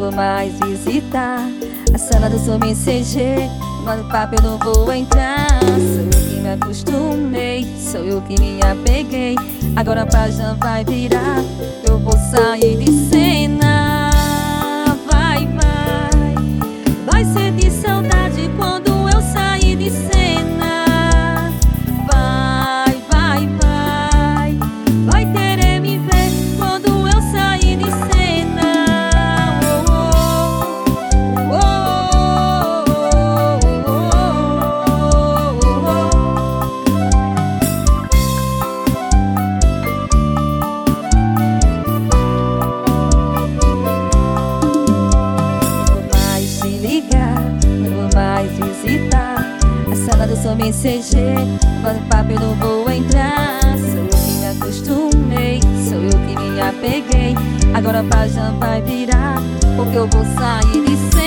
vou mais visitar a sala do seu mensageiro. Manda o papo, eu não vou entrar. Sou eu que me acostumei, sou eu que me apeguei. Agora a página vai virar, eu vou sair de cena. Vai, vai, vai ser de saudade quando eu sair de cena. Vai, vai, vai, vai querer me ver quando eu sair de cena. Oh, oh, oh, oh, oh, não vou mais visitar a sala do seu mensageiro. Manda o papo, eu não vou entrar. Sou eu que me acostumei, sou eu que me apeguei. Agora a página vai virar, porque eu vou sair de cena.